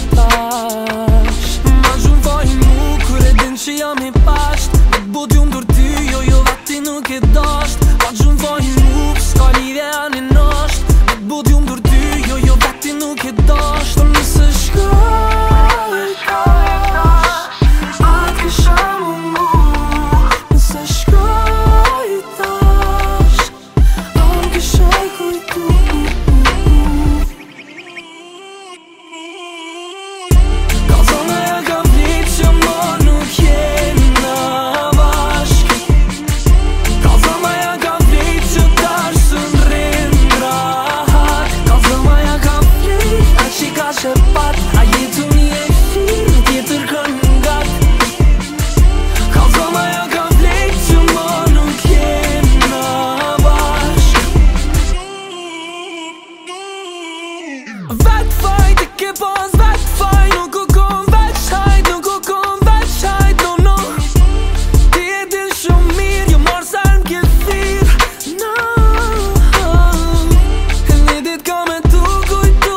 tash. Ma shumë fajin mu kur e din që jam i pasht. Me t'but ju mdur ty, jo veti nuk e dasht. Ma shumë fajin mu, s'ka lidhje anë i nasht. Me t'but ju mdur ty, jo veti nuk e dasht. Por nëse shkoj tash, atë kisha mu. Nëse shkoj tash, atë kisha kujtu. A jetu një e firë, tjetër kanë ngat. Kalzama ja ka vlejt që ma nuk jena bashk. Vet fajt, i ke pas vet fajt. Nuk u kom veç hajt, nuk u kom veç hajt, no no. Ti e din shumë mirë, jo marrë sa m'ke thirë. No, e një dit ka me tu kujtu.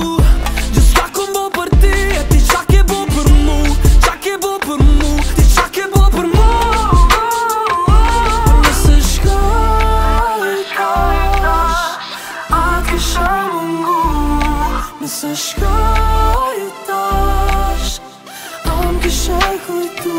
Nëse shkoj tash, am kisha kujtu.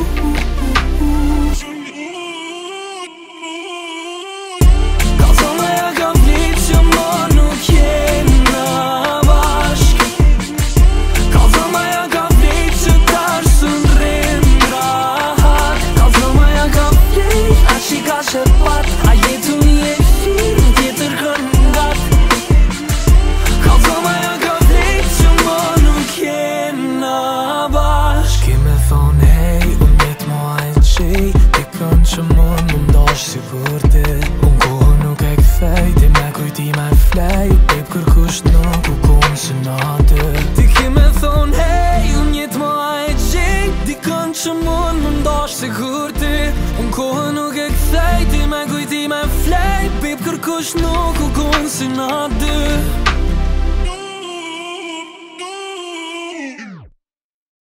Kalzama ja ka vlit që ma nuk jena bashk. Kalzama ja ka vlit që tash së ndrim rahat. Kalzama ja ka vlit, a që ka shepat. A jetu një e firë, tjetër kanë ngat. Kalzama ja ka që mund më ndash si kur ti. Unë kohë nuk e kthej, ti me kujti me flej. Pep kërkush nuk u konë si natë. Ti ki me thonë hej, unë jet ma e gjej. Dikën që mund më ndash si kur ti. Unë kohë nuk e kthej, ti me kujti me flej. Pep kërkush nuk u konë si natë.